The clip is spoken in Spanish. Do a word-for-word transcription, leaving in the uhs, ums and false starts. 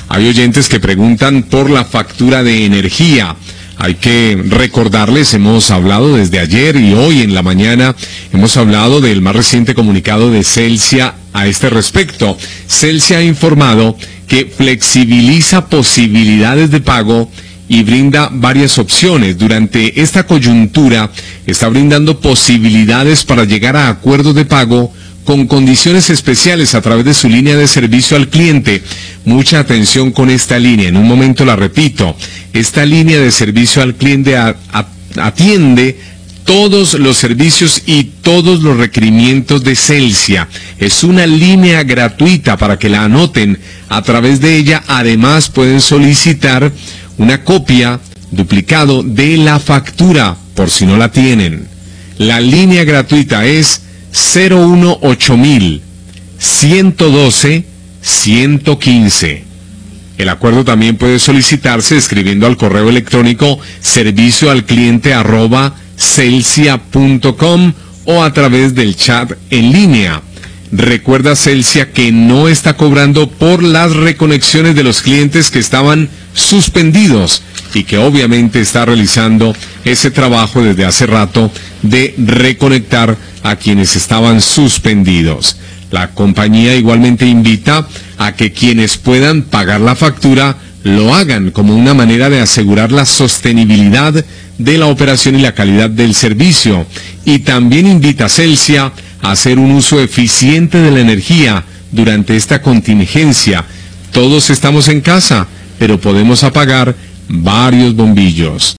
Hay oyentes que preguntan por la factura de energía. Hay que recordarles, hemos hablado desde ayer y hoy en la mañana, hemos hablado del más reciente comunicado de Celsia a este respecto. Celsia ha informado que flexibiliza posibilidades de pago y brinda varias opciones. Durante esta coyuntura está brindando posibilidades para llegar a acuerdos de pago con condiciones especiales a través de su línea de servicio al cliente. Mucha atención con esta línea, en un momento la repito. Esta línea de servicio al cliente a, a, atiende todos los servicios y todos los requerimientos de Celsia. Es una línea gratuita para que la anoten. A través de ella, además, pueden solicitar una copia, duplicado de la factura, por si no la tienen. La línea gratuita es cero uno ocho mil, ciento doce, ciento quince. El acuerdo también puede solicitarse escribiendo al correo electrónico servicio al cliente arroba celsia punto com o a través del chat en línea. Recuerda Celsia que no está cobrando por las reconexiones de los clientes que estaban suspendidos y que obviamente está realizando ese trabajo desde hace rato de reconectar a quienes estaban suspendidos. La compañía igualmente invita a que quienes puedan pagar la factura lo hagan como una manera de asegurar la sostenibilidad de la operación y la calidad del servicio. Y también invita a Celsia a hacer un uso eficiente de la energía durante esta contingencia. Todos estamos en casa, pero podemos apagar varios bombillos.